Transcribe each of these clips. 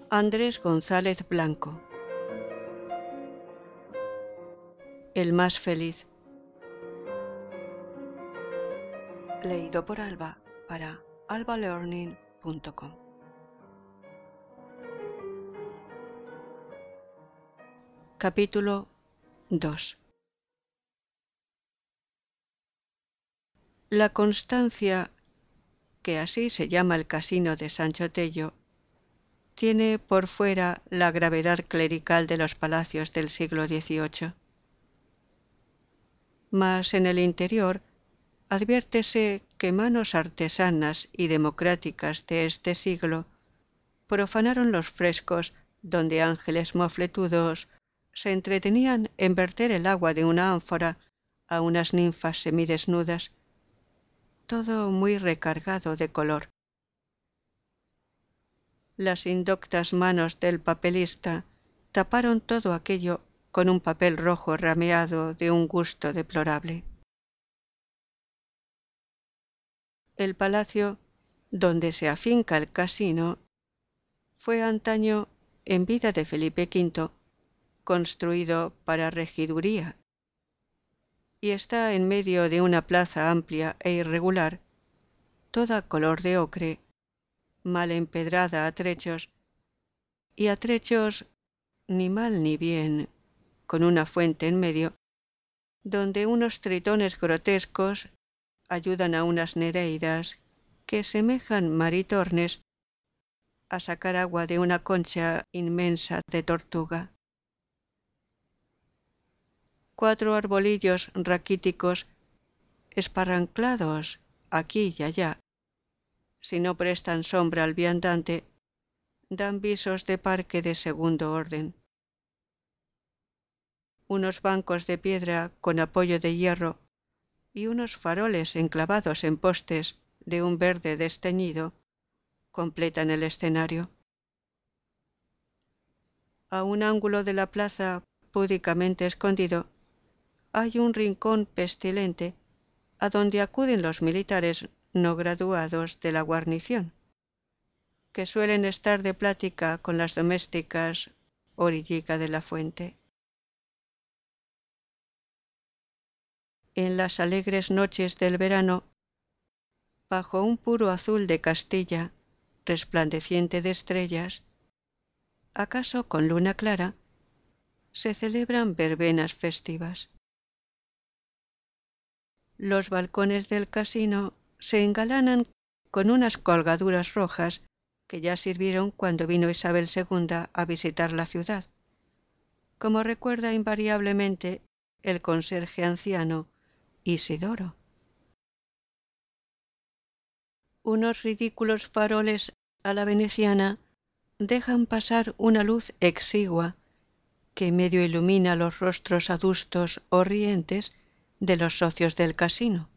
Andrés González Blanco. El más feliz. Leído por Alba para albalearning.com. Capítulo 2. La Constancia, que así se llama el casino de Sancho Tello, tiene por fuera la gravedad clerical de los palacios del siglo XVIII. Mas en el interior adviértese que manos artesanas y democráticas de este siglo profanaron los frescos donde ángeles mofletudos se entretenían en verter el agua de una ánfora a unas ninfas semidesnudas, todo muy recargado de color. Las indoctas manos del papelista taparon todo aquello con un papel rojo rameado de un gusto deplorable. El palacio donde se afinca el casino fue antaño, en vida de Felipe V, construido para regiduría, y está en medio de una plaza amplia e irregular, toda color de ocre, mal empedrada a trechos, y a trechos ni mal ni bien, con una fuente en medio, donde unos tritones grotescos ayudan a unas nereidas que semejan maritornes a sacar agua de una concha inmensa de tortuga. 4 arbolillos raquíticos, esparranclados aquí y allá, si no prestan sombra al viandante, dan visos de parque de segundo orden. Unos bancos de piedra con apoyo de hierro y unos faroles enclavados en postes de un verde desteñido completan el escenario. A un ángulo de la plaza púdicamente escondido hay un rincón pestilente a donde acuden los militares no graduados de la guarnición, que suelen estar de plática con las domésticas orillica de la fuente. En las alegres noches del verano, bajo un puro azul de Castilla, resplandeciente de estrellas, acaso con luna clara, se celebran verbenas festivas. Los balcones del casino se engalanan con unas colgaduras rojas que ya sirvieron cuando vino Isabel II a visitar la ciudad, como recuerda invariablemente el conserje anciano Isidoro. Unos ridículos faroles a la veneciana dejan pasar una luz exigua que medio ilumina los rostros adustos o rientes de los socios del casino.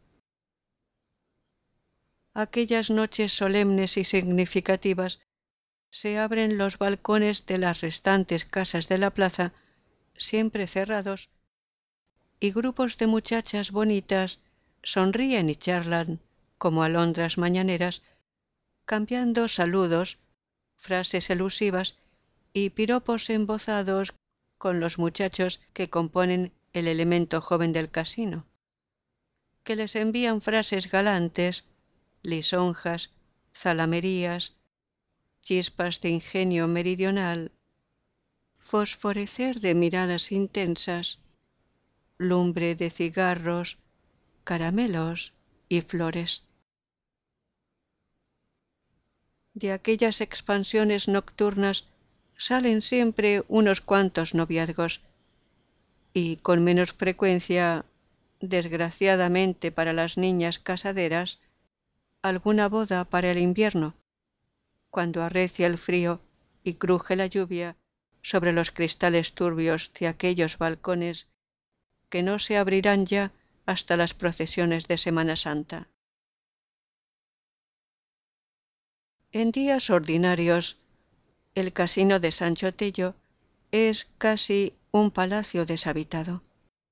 Aquellas noches solemnes y significativas se abren los balcones de las restantes casas de la plaza, siempre cerrados, y grupos de muchachas bonitas sonríen y charlan como alondras mañaneras, cambiando saludos, frases elusivas y piropos embozados con los muchachos que componen el elemento joven del casino, que les envían frases galantes, lisonjas, zalamerías, chispas de ingenio meridional, fosforecer de miradas intensas, lumbre de cigarros, caramelos y flores. De aquellas expansiones nocturnas salen siempre unos cuantos noviazgos y con menos frecuencia, desgraciadamente para las niñas casaderas, alguna boda para el invierno, cuando arrecia el frío y cruje la lluvia sobre los cristales turbios de aquellos balcones que no se abrirán ya hasta las procesiones de Semana Santa. En días ordinarios, el casino de Sancho Tello es casi un palacio deshabitado.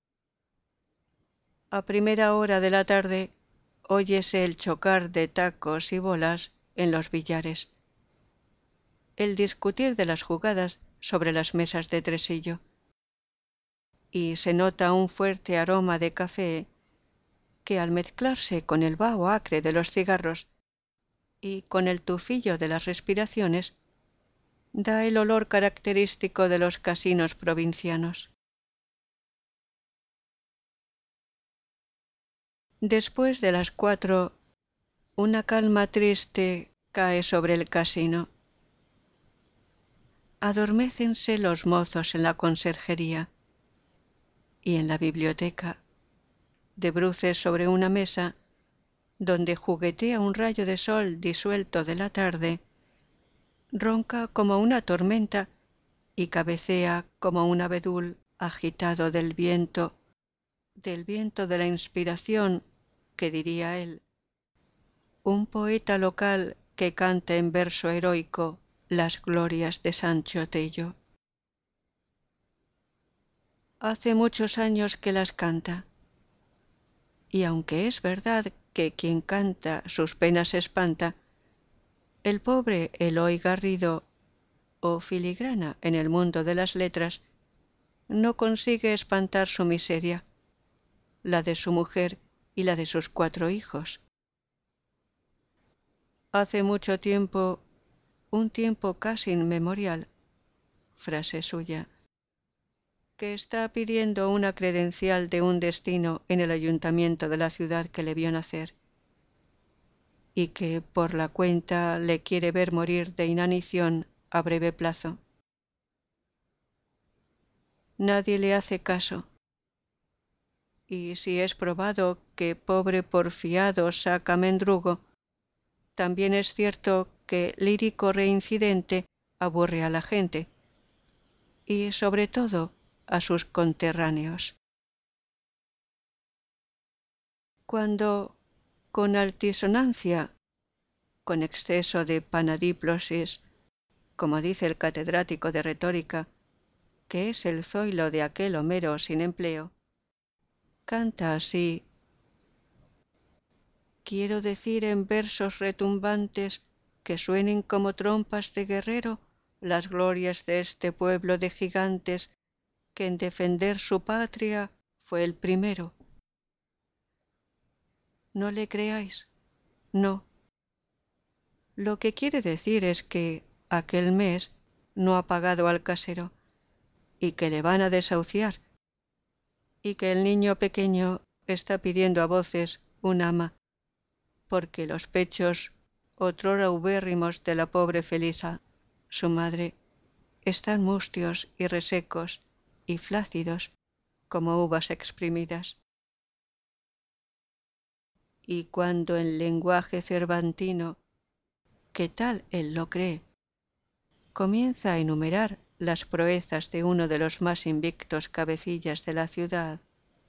A primera hora de la tarde óyese el chocar de tacos y bolas en los billares. el discutir de las jugadas sobre las mesas de tresillo. Y se nota un fuerte aroma de café que, al mezclarse con el vaho acre de los cigarros y con el tufillo de las respiraciones, da el olor característico de los casinos provincianos. Después de las 4, una calma triste cae sobre el casino. Adormécense los mozos en la conserjería y en la biblioteca, de bruces sobre una mesa, donde juguetea un rayo de sol disuelto de la tarde, ronca como una tormenta y cabecea como un abedul agitado del viento de la inspiración, que diría él, un poeta local que canta en verso heroico las glorias de Sancho Tello. Hace muchos años que las canta, y aunque es verdad que quien canta sus penas espanta, el pobre Eloy Garrido, o filigrana en el mundo de las letras, no consigue espantar su miseria, la de su mujer y la de sus 4 hijos. Hace mucho tiempo, un tiempo casi inmemorial, frase suya, que está pidiendo una credencial de un destino en el ayuntamiento de la ciudad que le vio nacer, y que por la cuenta le quiere ver morir de inanición a breve plazo. Nadie le hace caso, y si es probado que pobre porfiado saca mendrugo, también es cierto que lírico reincidente aburre a la gente, y sobre todo a sus conterráneos. Cuando, con altisonancia, con exceso de panadiplosis, como dice el catedrático de retórica, que es el zoilo de aquel Homero sin empleo, canta así: quiero decir en versos retumbantes que suenen como trompas de guerrero las glorias de este pueblo de gigantes que en defender su patria fue el primero. No le creáis, no. Lo que quiere decir es que aquel mes no ha pagado al casero y que le van a desahuciar, y que el niño pequeño está pidiendo a voces un ama, porque los pechos otrora ubérrimos de la pobre Felisa, su madre, están mustios y resecos y flácidos como uvas exprimidas. Y cuando en lenguaje cervantino, que tal él lo cree, comienza a enumerar las proezas de uno de los más invictos cabecillas de la ciudad: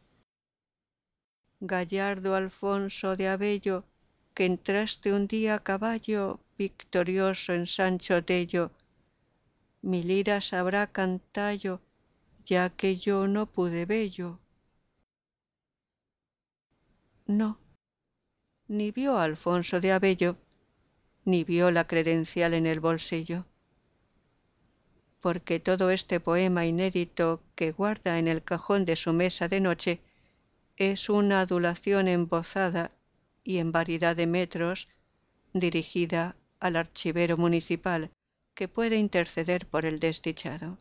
gallardo Alfonso de Abello, que entraste un día a caballo victorioso en Sancho Tello, mi lira sabrá cantallo, ya que yo no pude vello. No, ni vio a Alfonso de Abello, ni vio la credencial en el bolsillo, porque todo este poema inédito que guarda en el cajón de su mesa de noche es una adulación embozada y en variedad de metros dirigida al archivero municipal que puede interceder por el desdichado.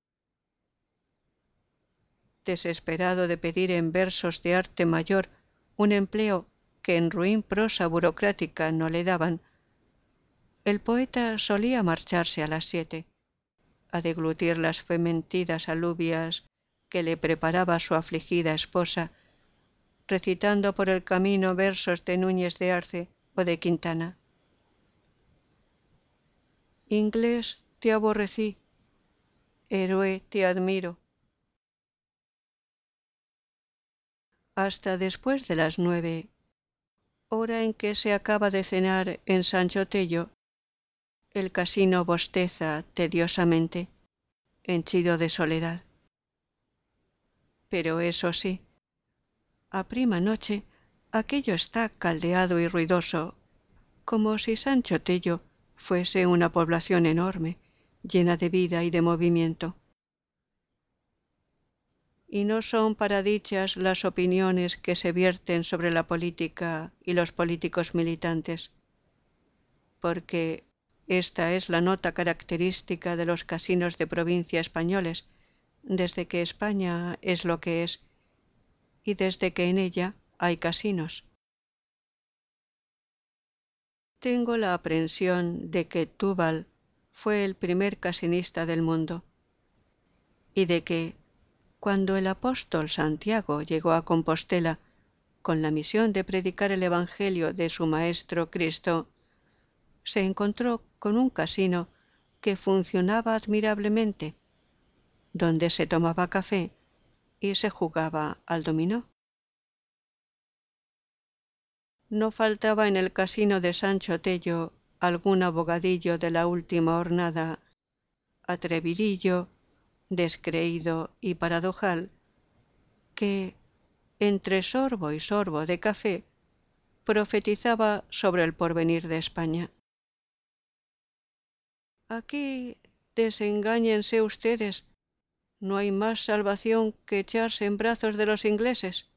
Desesperado de pedir en versos de arte mayor un empleo que en ruin prosa burocrática no le daban, el poeta solía marcharse a las 7, a deglutir las fementidas alubias que le preparaba su afligida esposa, recitando por el camino versos de Núñez de Arce o de Quintana. Inglés, te aborrecí, héroe, te admiro. Hasta después de las 9, hora en que se acaba de cenar en Sancho Tello, el casino bosteza tediosamente, henchido de soledad. Pero eso sí, a prima noche aquello está caldeado y ruidoso, como si Sancho Tello fuese una población enorme, llena de vida y de movimiento. Y no son para dichas las opiniones que se vierten sobre la política y los políticos militantes, porque esta es la nota característica de los casinos de provincia españoles, desde que España es lo que es y desde que en ella hay casinos. Tengo la aprensión de que Túbal fue el primer casinista del mundo y de que, cuando el apóstol Santiago llegó a Compostela con la misión de predicar el Evangelio de su Maestro Cristo, se encontró con un casino que funcionaba admirablemente, donde se tomaba café y se jugaba al dominó. No faltaba en el casino de Sancho Tello algún abogadillo de la última hornada, atrevidillo, descreído y paradojal, que, entre sorbo y sorbo de café, profetizaba sobre el porvenir de España. Aquí desengáñense ustedes, no hay más salvación que echarse en brazos de los ingleses.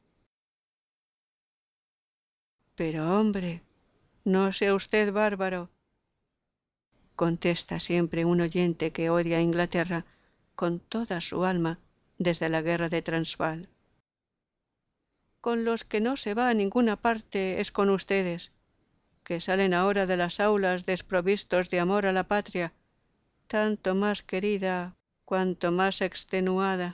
Pero hombre, no sea usted bárbaro, contesta siempre un oyente que odia a Inglaterra con toda su alma desde la guerra de Transvaal. Con los que no se va a ninguna parte es con ustedes, que salen ahora de las aulas desprovistos de amor a la patria, tanto más querida cuanto más extenuada.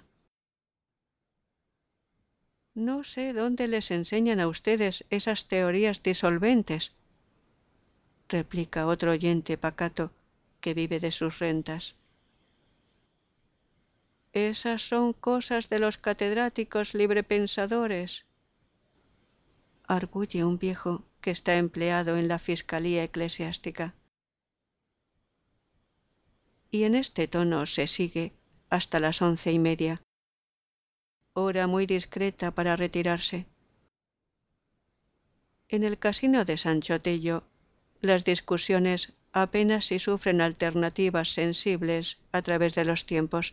No sé dónde les enseñan a ustedes esas teorías disolventes, replica otro oyente pacato que vive de sus rentas. Esas son cosas de los catedráticos librepensadores, arguye un viejo que está empleado en la Fiscalía Eclesiástica. Y en este tono se sigue hasta las 11:30, hora muy discreta para retirarse. En el casino de Sancho Tello, las discusiones apenas si sufren alternativas sensibles a través de los tiempos.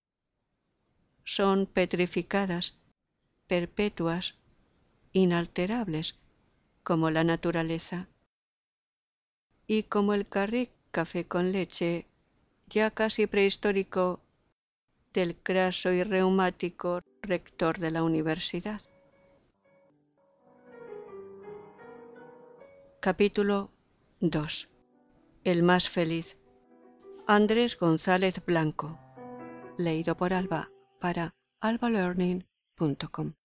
Son petrificadas, perpetuas, inalterables, como la naturaleza. Y como el carrick café con leche, ya casi prehistórico, del craso y reumático rector de la universidad. Capítulo 2. El más feliz. Andrés González Blanco. Leído por Alba para albalearning.com.